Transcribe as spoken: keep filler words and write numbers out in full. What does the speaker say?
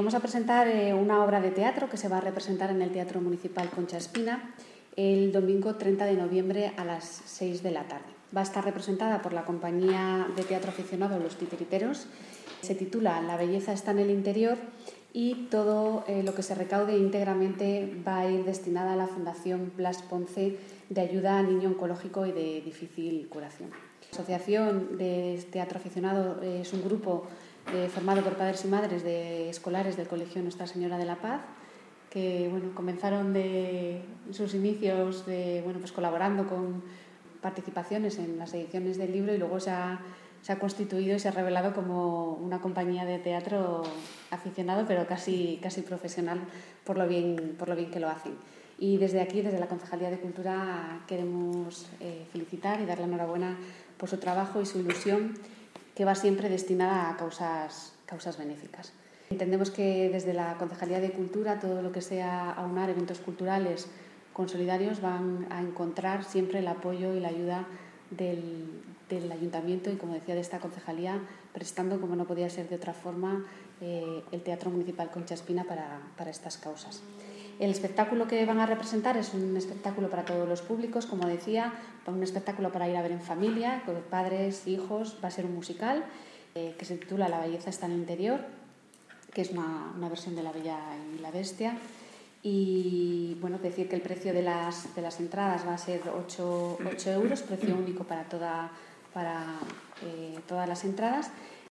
vamos a presentar eh, una obra de teatro que se va a representar en el Teatro Municipal Concha Espina el domingo treinta de noviembre a las seis de la tarde. Va a estar representada por la compañía de teatro aficionado Los Titiriteros. Se titula La belleza está en el interior y todo eh, lo que se recaude íntegramente va a ir destinada a la Fundación Blas Ponce de Ayuda a Niño Oncológico y de Difícil Curación. La Asociación de Teatro Aficionado es un grupo eh, formado por padres y madres de escolares del Colegio Nuestra Señora de la Paz, que bueno, comenzaron de sus inicios de, bueno, pues colaborando con participaciones en las ediciones del libro y luego se ha, se ha constituido y se ha revelado como una compañía de teatro aficionado, pero casi, casi profesional por lo bien, por lo bien que lo hacen. Y desde aquí, desde la Concejalía de Cultura, queremos eh, felicitar y darle enhorabuena por su trabajo y su ilusión, que va siempre destinada a causas, causas benéficas. Entendemos que desde la Concejalía de Cultura todo lo que sea aunar eventos culturales consolidarios van a encontrar siempre el apoyo y la ayuda del, del Ayuntamiento y, como decía, de esta concejalía, prestando, como no podía ser de otra forma, eh, el Teatro Municipal Concha Espina para, para estas causas. El espectáculo que van a representar es un espectáculo para todos los públicos, como decía, un espectáculo para ir a ver en familia, con padres, hijos. Va a ser un musical eh, que se titula La belleza está en el interior, que es una, una versión de La Bella y la Bestia. Y bueno, decir que el precio de las, de las entradas va a ser ocho euros, precio único para, toda, para eh, todas las entradas.